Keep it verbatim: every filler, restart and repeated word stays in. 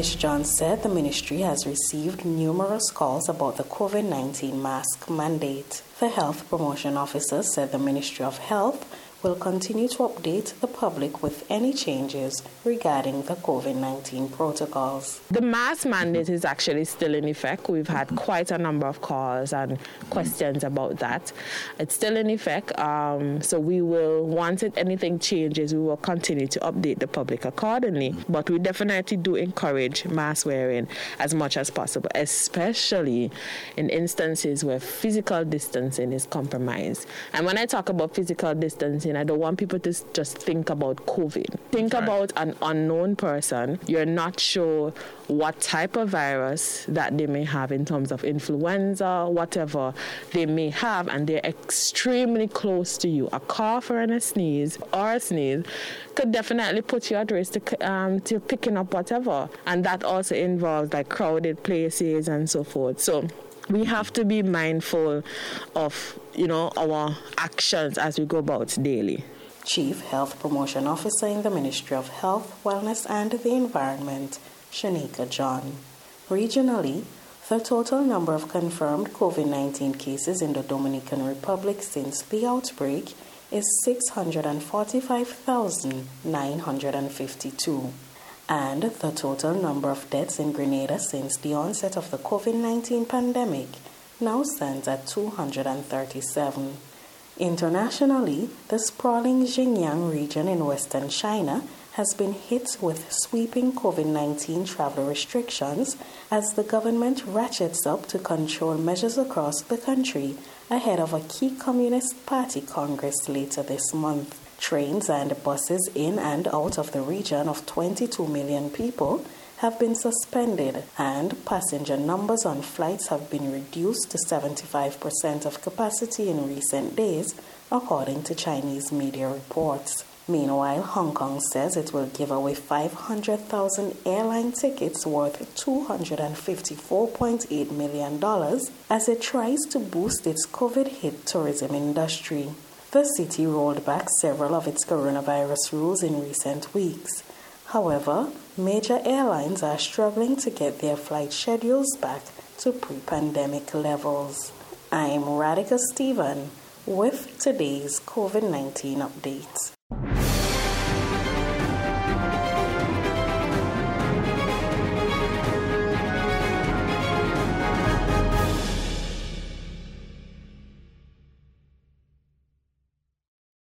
Miz John said the ministry has received numerous calls about the COVID nineteen mask mandate. The health promotion officer said the Ministry of Health will continue to update the public with any changes regarding the COVID nineteen protocols. The mask mandate is actually still in effect. We've had quite a number of calls and questions about that. It's still in effect, um, so we will, once it, anything changes, we will continue to update the public accordingly. But we definitely do encourage mask wearing as much as possible, especially in instances where physical distancing is compromised. And when I talk about physical distancing, I don't want people to just think about COVID. Think right. about an unknown person. You're not sure what type of virus that they may have in terms of influenza, whatever they may have, and they're extremely close to you. A cough or a sneeze or a sneeze could definitely put you at risk to, um, to picking up whatever. And that also involves like crowded places and so forth. So we have to be mindful of, you know, our actions as we go about daily. Chief Health Promotion Officer in the Ministry of Health, Wellness and the Environment, Shanika John. Regionally, the total number of confirmed COVID nineteen cases in the Dominican Republic since the outbreak is six hundred forty-five thousand nine hundred fifty-two. And the total number of deaths in Grenada since the onset of the COVID nineteen pandemic now stands at two hundred thirty-seven. Internationally, the sprawling Xinjiang region in western China has been hit with sweeping COVID nineteen travel restrictions as the government ratchets up to control measures across the country ahead of a key Communist Party Congress later this month. Trains and buses in and out of the region of twenty-two million people have been suspended, and passenger numbers on flights have been reduced to seventy-five percent of capacity in recent days, according to Chinese media reports. Meanwhile, Hong Kong says it will give away five hundred thousand airline tickets worth two hundred fifty-four point eight million dollars as it tries to boost its COVID-hit tourism industry. The city rolled back several of its coronavirus rules in recent weeks. However, major airlines are struggling to get their flight schedules back to pre-pandemic levels. I'm Radhika Stephen with today's COVID nineteen updates.